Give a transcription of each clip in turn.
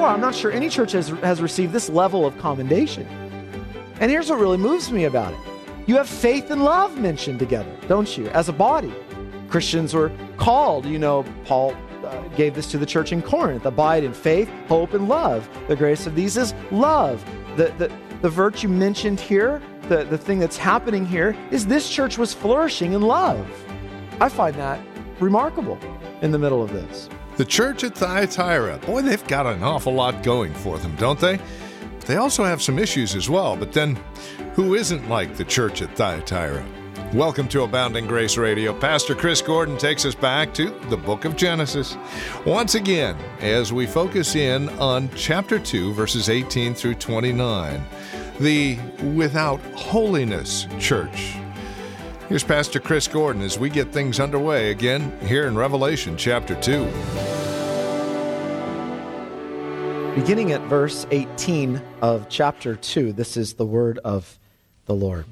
before. I'm not sure any church has received this level of commendation. And here's what really moves me about it. You have faith and love mentioned together, don't you, as a body? Christians were called, Paul gave this to the church in Corinth, abide in faith, hope, and love. The greatest of these is love. The virtue mentioned here, the thing that's happening here, is this church was flourishing in love. I find that remarkable in the middle of this. The church at Thyatira, boy, they've got an awful lot going for them, don't they? They also have some issues as well, but then who isn't like the church at Thyatira? Welcome to Abounding Grace Radio. Pastor Chris Gordon takes us back to the book of Genesis. Once again, as we focus in on chapter 2, verses 18 through 29, the without holiness church. Here's Pastor Chris Gordon as we get things underway again here in Revelation chapter 2. Beginning at verse 18 of chapter 2, this is the word of the Lord.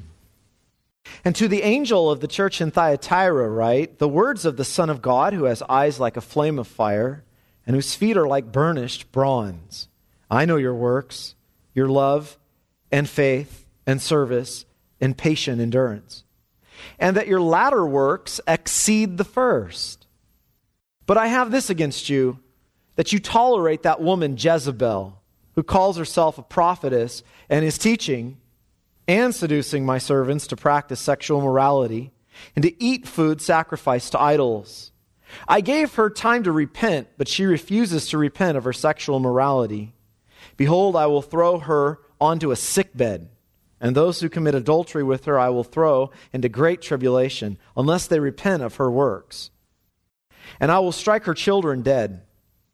And to the angel of the church in Thyatira write, the words of the Son of God, who has eyes like a flame of fire, and whose feet are like burnished bronze. I know your works, your love and faith and service and patient endurance, and that your latter works exceed the first. But I have this against you, that you tolerate that woman Jezebel, who calls herself a prophetess and is teaching and seducing my servants to practice sexual immorality and to eat food sacrificed to idols. I gave her time to repent, but she refuses to repent of her sexual immorality. Behold, I will throw her onto a sickbed, and those who commit adultery with her I will throw into great tribulation, unless they repent of her works. And I will strike her children dead.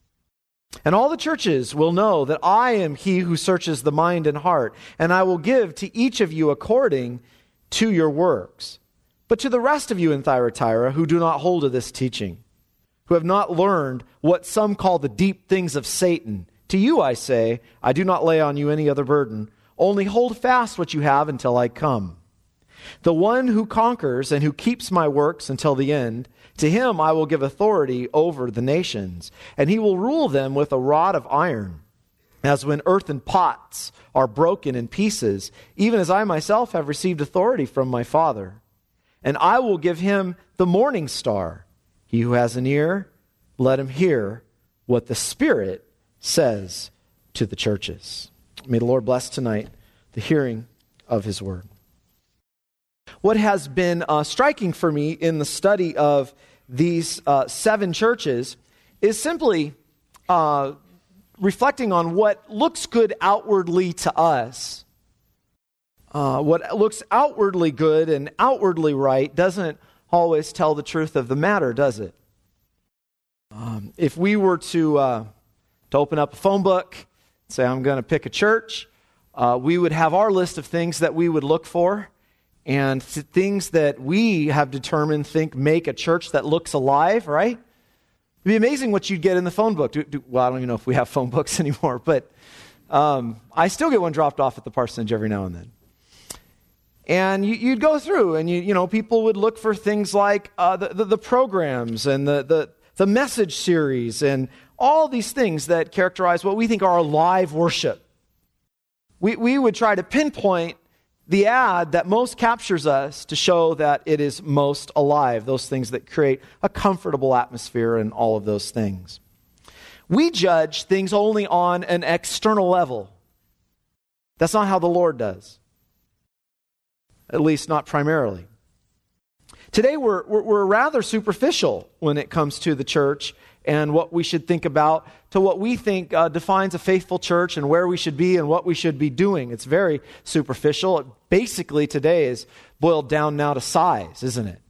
And all the churches will know that I am he who searches the mind and heart, and I will give to each of you according to your works. But to the rest of you in Thyatira who do not hold to this teaching, who have not learned what some call the deep things of Satan, to you I say, I do not lay on you any other burden, only hold fast what you have until I come. The one who conquers and who keeps my works until the end, to him I will give authority over the nations, and he will rule them with a rod of iron, as when earthen pots are broken in pieces, even as I myself have received authority from my Father. And I will give him the morning star. He who has an ear, let him hear what the Spirit says to the churches. May the Lord bless tonight the hearing of his word. What has been striking for me in the study of these 7 churches is simply reflecting on what looks good outwardly to us. What looks outwardly good and outwardly right doesn't always tell the truth of the matter, does it? If we were to open up a phone book, say I'm going to pick a church, we would have our list of things that we would look for, and things that we have determined make a church that looks alive, right? It'd be amazing what you'd get in the phone book. Well, I don't even know if we have phone books anymore, but I still get one dropped off at the parsonage every now and then. And you'd go through, and people would look for things like the programs and the message series and all these things that characterize what we think are live worship. We would try to pinpoint the ad that most captures us to show that it is most alive, those things that create a comfortable atmosphere and all of those things. We judge things only on an external level. That's not how the Lord does. At least not primarily. Today we're rather superficial when it comes to the church and what we should think about, to what we think defines a faithful church and where we should be and what we should be doing. It's very superficial. It basically today is boiled down now to size, isn't it?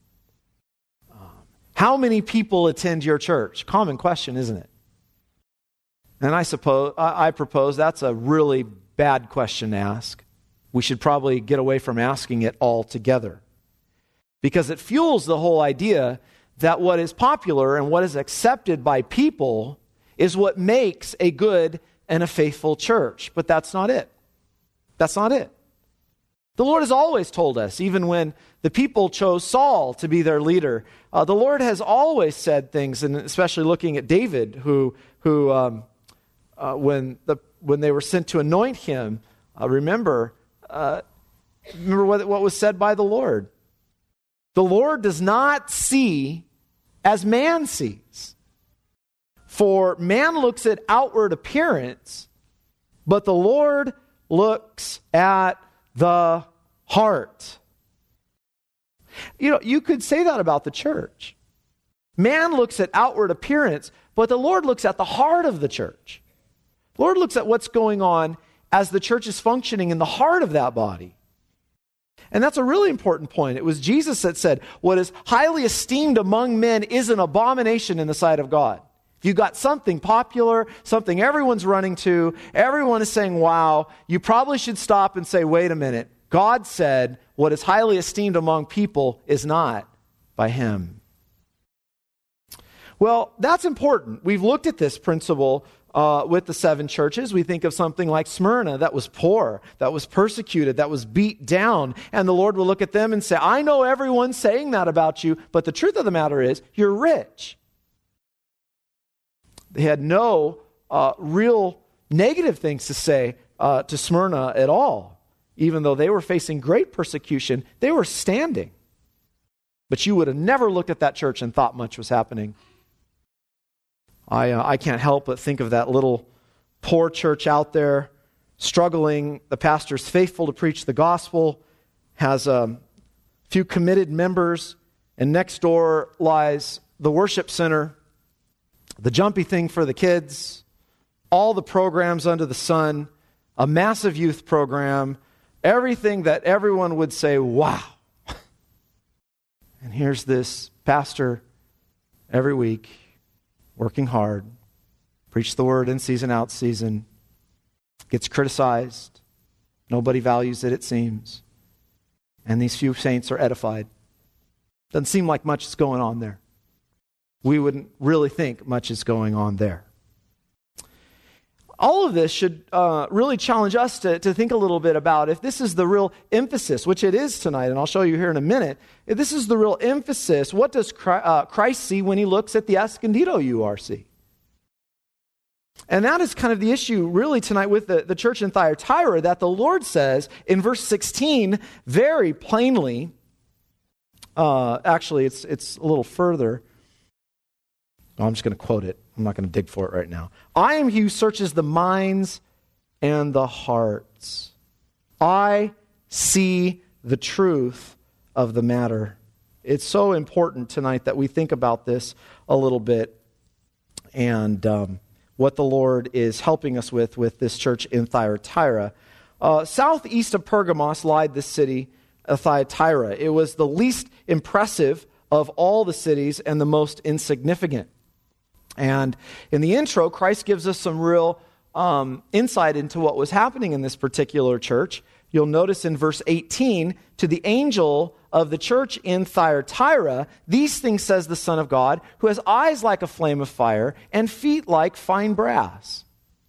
How many people attend your church? Common question, isn't it? And I propose that's a really bad question to ask. We should probably get away from asking it altogether, because it fuels the whole idea that what is popular and what is accepted by people is what makes a good and a faithful church. But that's not it. That's not it. The Lord has always told us, even when the people chose Saul to be their leader, the Lord has always said things, and especially looking at David, who when they were sent to anoint him, remember what was said by the Lord. The Lord does not see as man sees. For man looks at outward appearance, but the Lord looks at the heart. You could say that about the church. Man looks at outward appearance, but the Lord looks at the heart of the church. The Lord looks at what's going on as the church is functioning in the heart of that body. And that's a really important point. It was Jesus that said, what is highly esteemed among men is an abomination in the sight of God. If you got something popular, something everyone's running to, everyone is saying, wow, you probably should stop and say, wait a minute. God said what is highly esteemed among people is not by him. Well, that's important. We've looked at this principle with the 7 churches. We think of something like Smyrna that was poor, that was persecuted, that was beat down. And the Lord will look at them and say, I know everyone's saying that about you, but the truth of the matter is you're rich. They had no real negative things to say to Smyrna at all. Even though they were facing great persecution, they were standing. But you would have never looked at that church and thought much was happening. I can't help but think of that little poor church out there, struggling. The pastor's faithful to preach the gospel, has a few committed members, and next door lies the worship center, the jumpy thing for the kids, all the programs under the sun, a massive youth program, everything that everyone would say, wow. And here's this pastor every week, working hard, preach the word in season, out season, gets criticized. Nobody values it seems. And these few saints are edified. Doesn't seem like much is going on there. We wouldn't really think much is going on there. All of this should really challenge us to think a little bit about if this is the real emphasis, which it is tonight, and I'll show you here in a minute. If this is the real emphasis, what does Christ see when he looks at the Escondido URC? And that is kind of the issue really tonight with the church in Thyatira, that the Lord says in verse 16 very plainly, actually it's a little further. I'm just going to quote it. I'm not going to dig for it right now. I am he who searches the minds and the hearts. I see the truth of the matter. It's so important tonight that we think about this a little bit and what the Lord is helping us with this church in Thyatira. Southeast of Pergamos lied the city of Thyatira. It was the least impressive of all the cities and the most insignificant. And in the intro, Christ gives us some real insight into what was happening in this particular church. You'll notice in verse 18, to the angel of the church in Thyatira, these things says the Son of God, who has eyes like a flame of fire and feet like fine brass.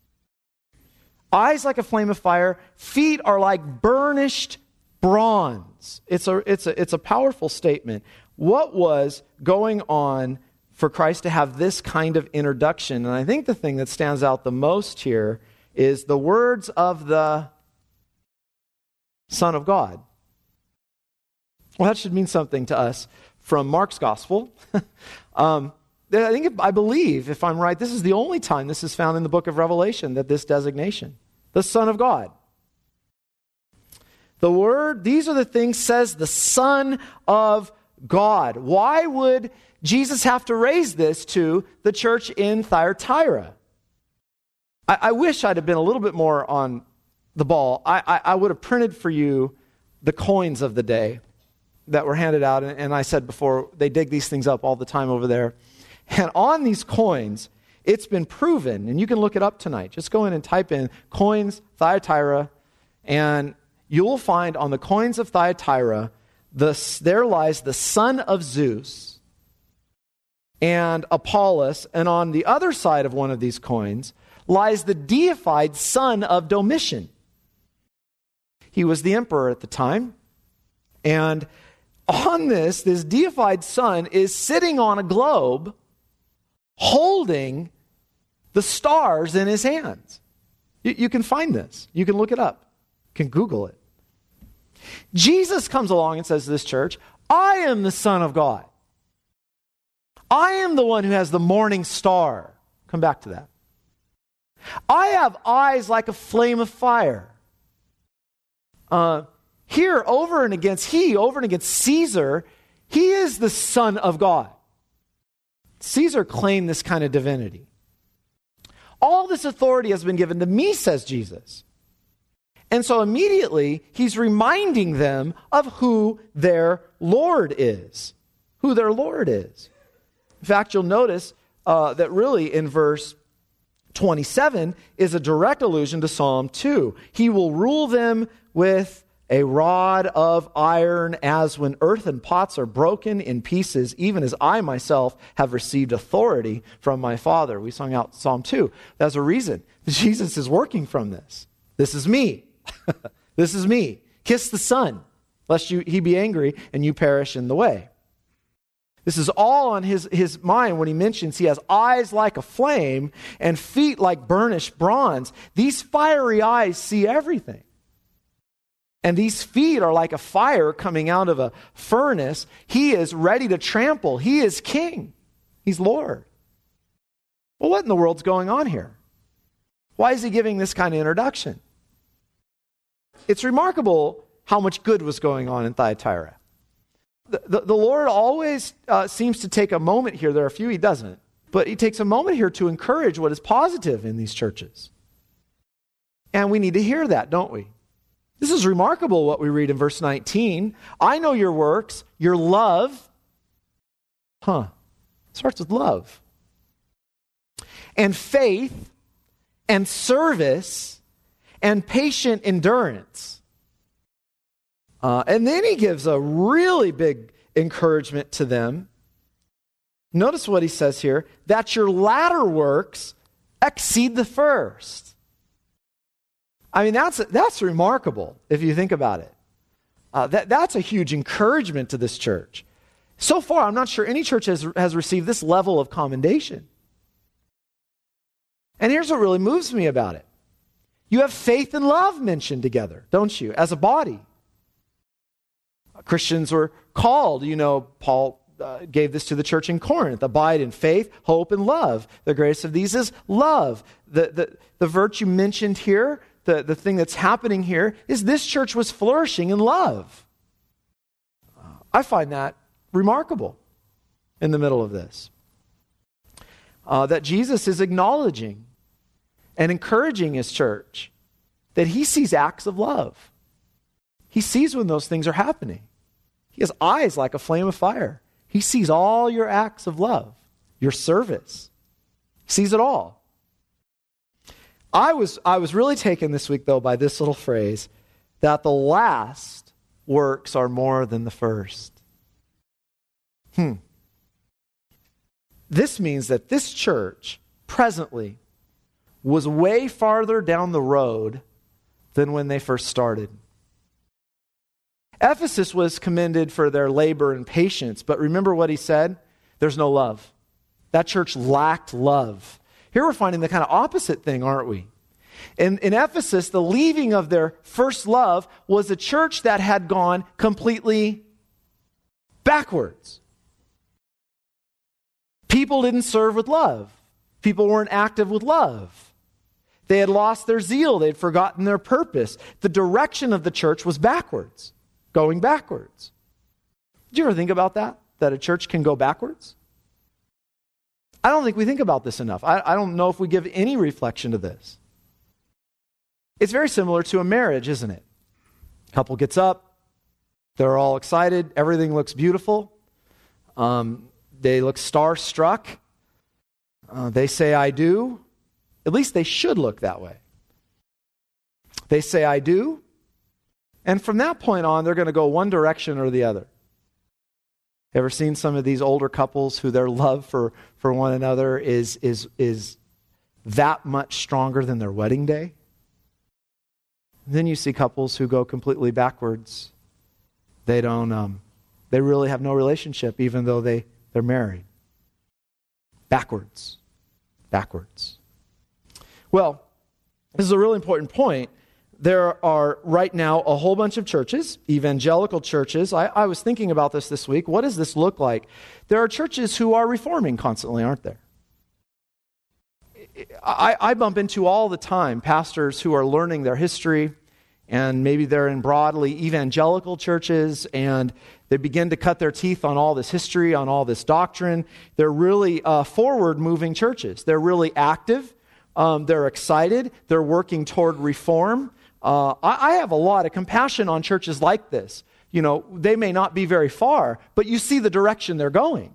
Eyes like a flame of fire, feet are like burnished bronze. It's a powerful statement. What was going on for Christ to have this kind of introduction? And I think the thing that stands out the most here is the words of the Son of God. Well, that should mean something to us from Mark's Gospel. I believe, if I'm right, this is the only time this is found in the book of Revelation, that this designation, the Son of God. The word, these are the things says the Son of God. Why would Jesus have to raise this to the church in Thyatira? I wish I'd have been a little bit more on the ball. I would have printed for you the coins of the day that were handed out. And I said before, they dig these things up all the time over there. And on these coins, it's been proven, and you can look it up tonight. Just go in and type in coins Thyatira, and you'll find on the coins of Thyatira, there lies the son of Zeus and Apollos, and on the other side of one of these coins lies the deified son of Domitian. He was the emperor at the time, and on this deified son is sitting on a globe holding the stars in his hands. You can find this. You can look it up. You can Google it. Jesus comes along and says to this church, I am the Son of God. I am the one who has the morning star. Come back to that. I have eyes like a flame of fire. Here, over and against Caesar, he is the Son of God. Caesar claimed this kind of divinity. All this authority has been given to me, says Jesus. And so immediately, he's reminding them of who their Lord is. Who their Lord is. In fact, you'll notice that really in verse 27 is a direct allusion to Psalm 2. He will rule them with a rod of iron, as when earthen pots are broken in pieces, even as I myself have received authority from my Father. We sung out Psalm 2. There's a reason. Jesus is working from this. This is me. This is me. Kiss the Son, lest he be angry and you perish in the way. This is all on his mind when he mentions he has eyes like a flame and feet like burnished bronze. These fiery eyes see everything. And these feet are like a fire coming out of a furnace. He is ready to trample. He is king. He's Lord. Well, what in the world's going on here? Why is he giving this kind of introduction? It's remarkable how much good was going on in Thyatira. The Lord always seems to take a moment here. There are a few he doesn't. But he takes a moment here to encourage what is positive in these churches. And we need to hear that, don't we? This is remarkable what we read in verse 19. I know your works, your love. It starts with love. And faith and service and patient endurance. And then he gives a really big encouragement to them. Notice what he says here, that your latter works exceed the first. I mean, that's remarkable if you think about it. That's a huge encouragement to this church. So far, I'm not sure any church has received this level of commendation. And here's what really moves me about it. You have faith and love mentioned together, don't you, as a body? Christians were called, Paul gave this to the church in Corinth. Abide in faith, hope, and love. The greatest of these is love. The virtue mentioned here, the thing that's happening here, is this church was flourishing in love. I find that remarkable in the middle of this. That Jesus is acknowledging and encouraging his church that he sees acts of love. He sees when those things are happening. He has eyes like a flame of fire. He sees all your acts of love, your service. He sees it all. I was really taken this week, though, by this little phrase, that the last works are more than the first. This means that this church, presently, was way farther down the road than when they first started. Ephesus was commended for their labor and patience, but remember what he said? There's no love. That church lacked love. Here we're finding the kind of opposite thing, aren't we? In Ephesus, the leaving of their first love was a church that had gone completely backwards. People didn't serve with love. People weren't active with love. They had lost their zeal. They had forgotten their purpose. The direction of the church was backwards. Going backwards. Did you ever think about that? That a church can go backwards? I don't think we think about this enough. I don't know if we give any reflection to this. It's very similar to a marriage, isn't it? Couple gets up. They're all excited. Everything looks beautiful. They look starstruck. They say, I do. At least they should look that way. They say, I do. And from that point on, they're going to go one direction or the other. Ever seen some of these older couples who their love for one another is that much stronger than their wedding day? And then you see couples who go completely backwards. They really have no relationship, even though they're married. Backwards. Well, this is a really important point. There are right now a whole bunch of churches, evangelical churches. I was thinking about this week. What does this look like? There are churches who are reforming constantly, aren't there? I bump into all the time pastors who are learning their history, and maybe they're in broadly evangelical churches, and they begin to cut their teeth on all this history, on all this doctrine. They're really forward-moving churches. They're really active. They're excited. They're working toward reform. I have a lot of compassion on churches like this. You know, they may not be very far, but you see the direction they're going.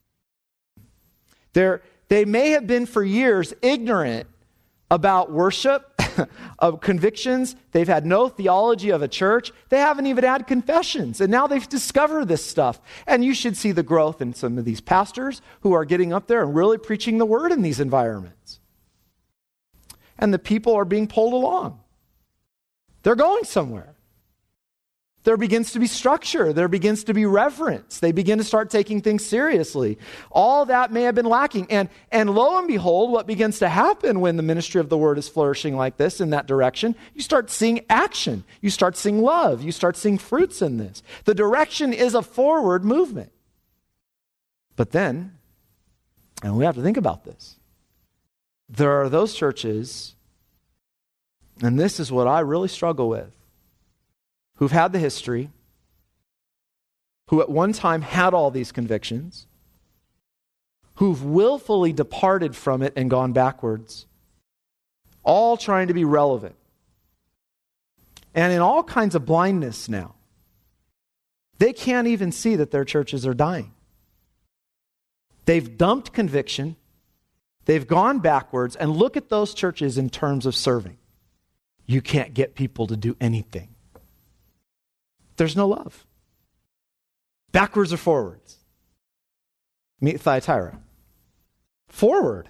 They may have been for years ignorant about worship, of convictions. They've had no theology of a church. They haven't even had confessions. And now they've discovered this stuff. And you should see the growth in some of these pastors who are getting up there and really preaching the word in these environments. And the people are being pulled along. They're going somewhere. There begins to be structure. There begins to be reverence. They begin to start taking things seriously. All that may have been lacking. And lo and behold, what begins to happen when the ministry of the word is flourishing like this, in that direction, you start seeing action. You start seeing love. You start seeing fruits in this. The direction is a forward movement. But then, and we have to think about this, there are those churches, and this is what I really struggle with, who've had the history, who at one time had all these convictions, who've willfully departed from it and gone backwards, all trying to be relevant, and in all kinds of blindness now. They can't even see that their churches are dying. They've dumped conviction, they've gone backwards, and look at those churches in terms of serving. You can't get people to do anything. There's no love. Backwards or forwards? Meet Thyatira. Forward.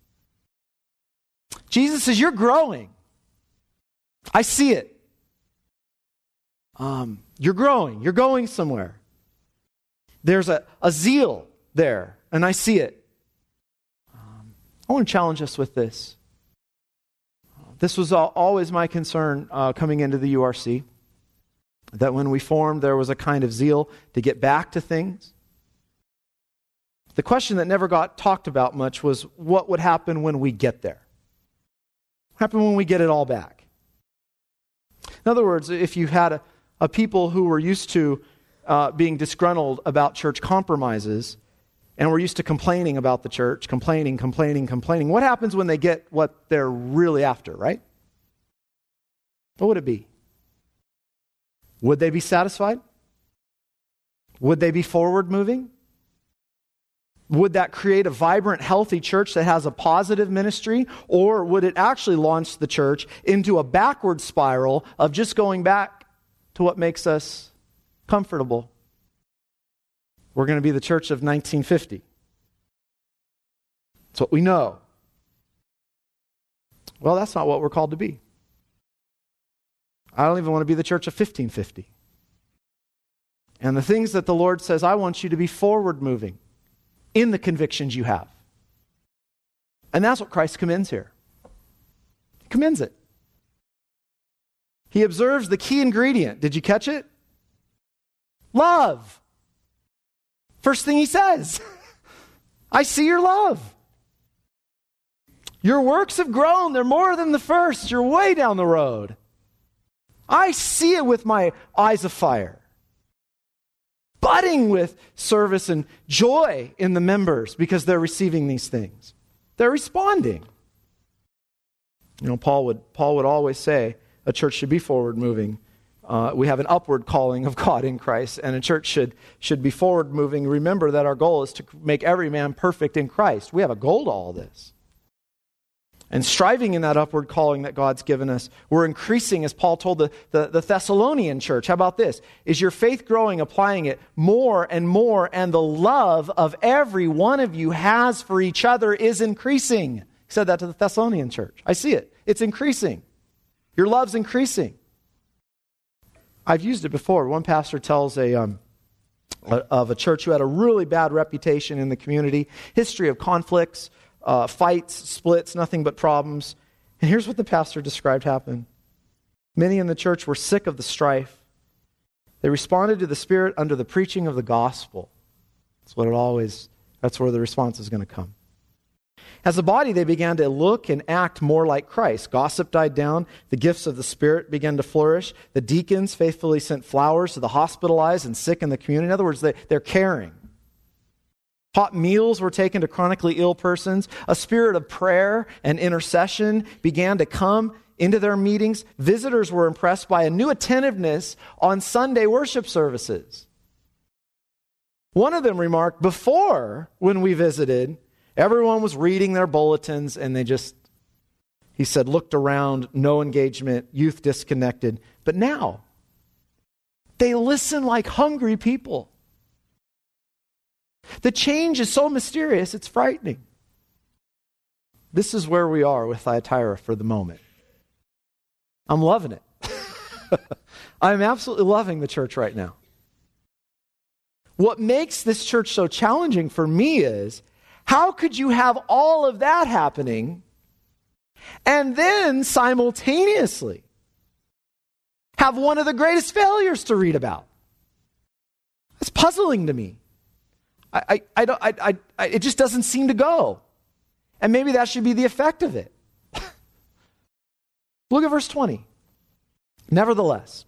Jesus says, you're growing. I see it. You're growing. You're going somewhere. There's a zeal there, and I see it. I want to challenge us with this. This was always my concern coming into the URC. That when we formed, there was a kind of zeal to get back to things. The question that never got talked about much was what would happen when we get there? What happened when we get it all back? In other words, if you had a people who were used to being disgruntled about church compromises and were used to complaining about the church, complaining, what happens when they get what they're really after, right? What would it be? Would they be satisfied? Would they be forward moving? Would that create a vibrant, healthy church that has a positive ministry? Or would it actually launch the church into a backward spiral of just going back to what makes us comfortable? We're going to be the church of 1950. That's what we know. Well, that's not what we're called to be. I don't even want to be the church of 1550. And the things that the Lord says, I want you to be forward moving in the convictions you have. And that's what Christ commends here. He commends it. He observes the key ingredient. Did you catch it? Love. First thing he says, I see your love. Your works have grown. They're more than the first. You're way down the road. I see it with my eyes of fire. Budding with service and joy in the members because they're receiving these things. They're responding. You know, Paul would always say a church should be forward moving. We have an upward calling of God in Christ, and a church should be forward moving. Remember that our goal is to make every man perfect in Christ. We have a goal to all this. And striving in that upward calling that God's given us, we're increasing, as Paul told the Thessalonian church. How about this? Is your faith growing, applying it more and more, and the love of every one of you has for each other is increasing? He said that to the Thessalonian church. I see it. It's increasing. Your love's increasing. I've used it before. One pastor tells of a church who had a really bad reputation in the community, history of conflicts, fights, splits, nothing but problems. And here's what the pastor described happened. Many in the church were sick of the strife. They responded to the Spirit under the preaching of the gospel. That's where the response is going to come. As a body, they began to look and act more like Christ. Gossip died down. The gifts of the Spirit began to flourish. The deacons faithfully sent flowers to the hospitalized and sick in the community. In other words, they're caring. Hot meals were taken to chronically ill persons. A spirit of prayer and intercession began to come into their meetings. Visitors were impressed by a new attentiveness on Sunday worship services. One of them remarked, before, when we visited, everyone was reading their bulletins and he said, looked around, no engagement, youth disconnected. But now, they listen like hungry people. The change is so mysterious, it's frightening. This is where we are with Thyatira for the moment. I'm loving it. I'm absolutely loving the church right now. What makes this church so challenging for me is, how could you have all of that happening and then simultaneously have one of the greatest failures to read about? It's puzzling to me. It just doesn't seem to go. And maybe that should be the effect of it. Look at verse 20. Nevertheless,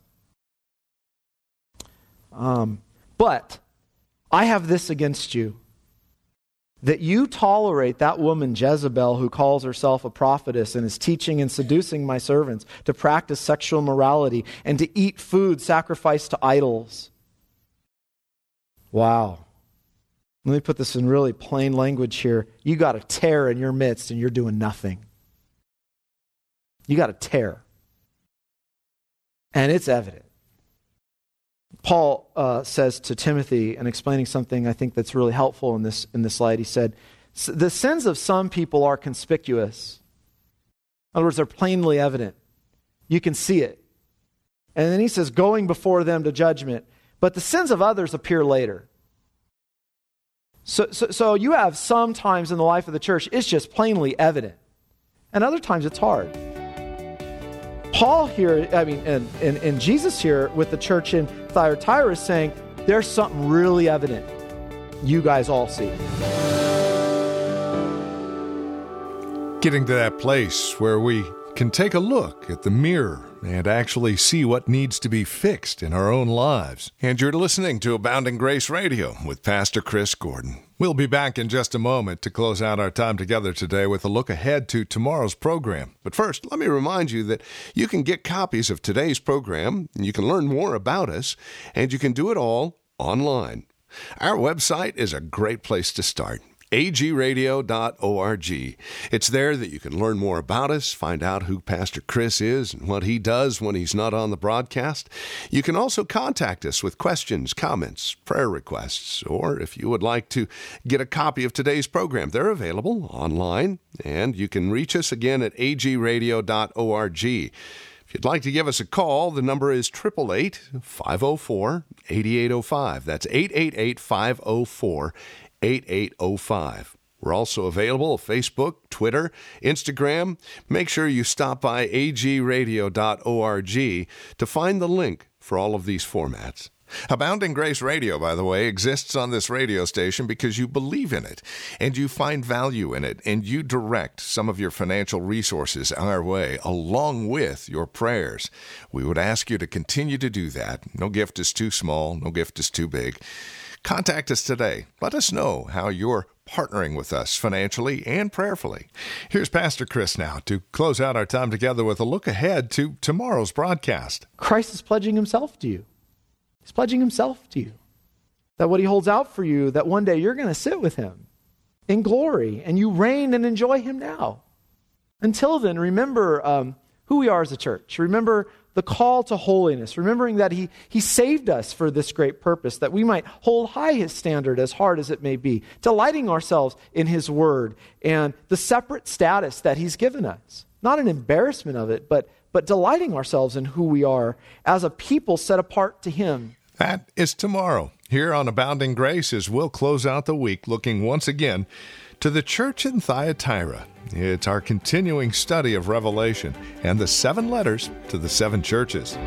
but I have this against you, that you tolerate that woman Jezebel, who calls herself a prophetess and is teaching and seducing my servants to practice sexual immorality and to eat food sacrificed to idols. Wow. Let me put this in really plain language here. You got a tear in your midst and you're doing nothing. You got a tear. And it's evident. Paul says to Timothy, and explaining something I think that's really helpful in this light, he said, the sins of some people are conspicuous. In other words, they're plainly evident. You can see it. And then he says, going before them to judgment. But the sins of others appear later. So you have some times in the life of the church, it's just plainly evident. And other times it's hard. Paul here, and Jesus here with the church in Thyatira is saying, there's something really evident. You guys all see. Getting to that place where we can take a look at the mirror and actually see what needs to be fixed in our own lives. And you're listening to Abounding Grace Radio with Pastor Chris Gordon. We'll be back in just a moment to close out our time together today with a look ahead to tomorrow's program. But first, let me remind you that you can get copies of today's program, you can learn more about us, and you can do it all online. Our website is a great place to start. agradio.org. It's there that you can learn more about us, find out who Pastor Chris is and what he does when he's not on the broadcast. You can also contact us with questions, comments, prayer requests, or if you would like to get a copy of today's program, they're available online, and you can reach us again at agradio.org. If you'd like to give us a call, the number is 888-504-8805. That's 888-504-8805. We're also available on Facebook, Twitter, Instagram. Make sure you stop by agradio.org to find the link for all of these formats. Abounding Grace Radio, by the way, exists on this radio station because you believe in it and you find value in it and you direct some of your financial resources our way along with your prayers. We would ask you to continue to do that. No gift is too small. No gift is too big. Contact us today. Let us know how you're partnering with us financially and prayerfully. Here's Pastor Chris now to close out our time together with a look ahead to tomorrow's broadcast. Christ is pledging himself to you. He's pledging himself to you. That what he holds out for you, that one day you're going to sit with him in glory and you reign and enjoy him now. Until then, remember who we are as a church. Remember the call to holiness, remembering that he saved us for this great purpose, that we might hold high his standard as hard as it may be, delighting ourselves in his word and the separate status that he's given us. Not an embarrassment of it, but delighting ourselves in who we are as a people set apart to him. That is tomorrow here on Abounding Grace as we'll close out the week looking once again to the church in Thyatira. It's our continuing study of Revelation and the 7 letters to the 7 churches.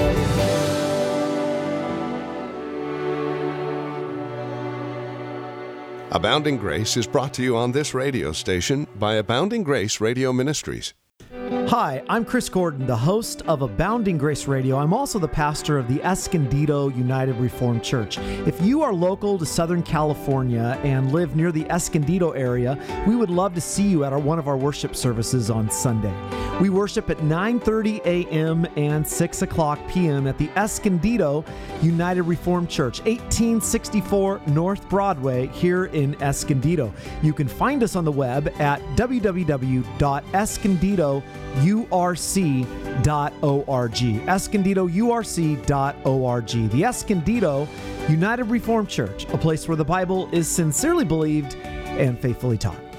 Abounding Grace is brought to you on this radio station by Abounding Grace Radio Ministries. Hi, I'm Chris Gordon, the host of Abounding Grace Radio. I'm also the pastor of the Escondido United Reformed Church. If you are local to Southern California and live near the Escondido area, we would love to see you at one of our worship services on Sunday. We worship at 9:30 a.m. and 6 o'clock p.m. at the Escondido United Reformed Church, 1864 North Broadway here in Escondido. You can find us on the web at www.escondidourc.org, escondidourc.org. The Escondido United Reformed Church, a place where the Bible is sincerely believed and faithfully taught.